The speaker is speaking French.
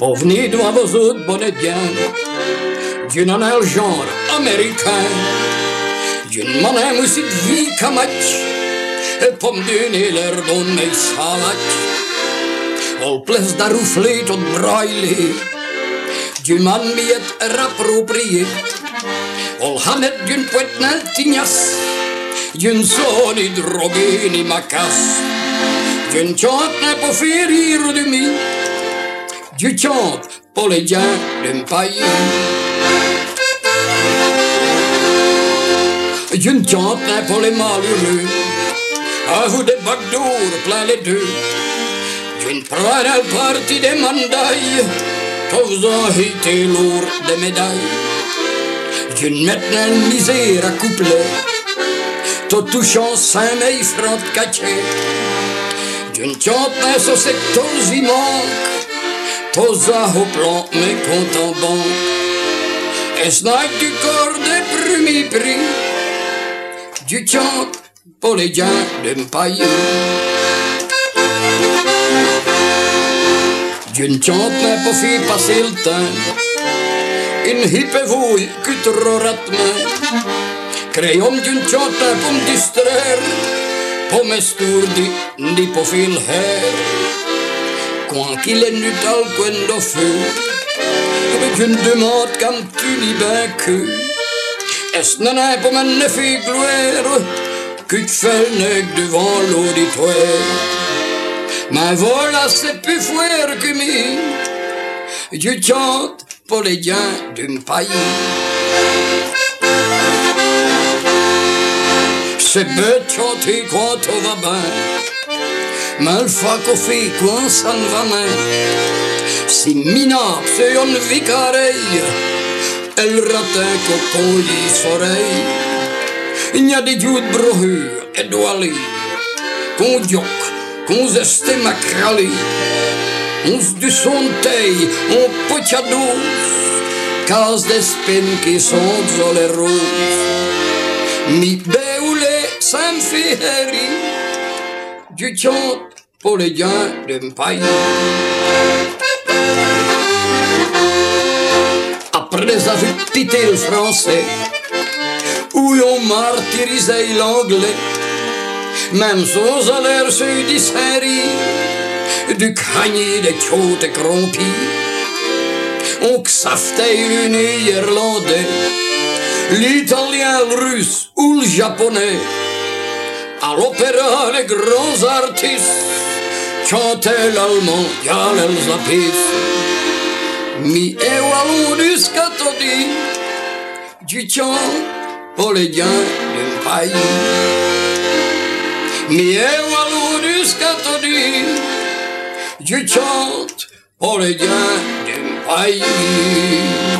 Pour venir devant vos autres bonnets de gain, d'une en a le genre américain, d'une monnaie aussi de vie qu'un match, et pour me donner l'air d'un mes salades, on place d'arroufler tout braillé, d'une man miette rappropriée, on hamet d'une poète n'altignasse, d'une sonne droguée ni macasse, d'une chante n'est pas fait rire de mi, du chante pour les diens d'un pays. D'une chante n'est pour les malheureux, à vous des bacs d'or plein les deux, d'une prenne à partie des mandailles, tous ont été lourds des médailles, d'une maintenant misère à coupler, tout touchant saint mais franc caché, d'une chante n'est sur cette tous y manque, tous à au plan mais compte en banque, et ce n'est du corps des premiers prix, du chant pour les gens d'un pays. D'une chante n'a pas fait passer le temps, une hippevouille que trop ratme, crayon d'une chante pour me distraire, pour m'estourdir, ni pour faire le hair. Quand qu'il est nu dans le coin de feu, avec une demande comme tu n'y bien que, est-ce n'en a pas m'en fait gloire, que tu fais le nec devant l'auditoire. Mais voilà, c'est plus fouer que mi, je chante pour les gens d'un pays. C'est bête chanter quand on va bien, mais le fois qu'on fait quand ça ne va bien. Si minable, c'est une vie pareille, elle rate un cocon d'oreille. Il y a des dieux de brûlure et d'oiler, qu'on dioque, qu'on zeste macralé, on se du son de taille, on potiados, casse des spines qui sont dans les roses. Mi béoulé, ça me fait rire, du chante pour les gens d'un pays. Après avoir quitté le français, où on martyrisé l'anglais, même sans aller se dissérer, du cagné des côtes crampies, on xaftait le néerlandais, l'italien, le russe ou le japonais. À l'opéra, les grands artistes chantaient l'allemand, y'a l'Elzapis. Mi e wallon du scatodi, du chant pour les gens d'un pays. Mi e wallon du scatodi, du chant pour les gens d'un pays.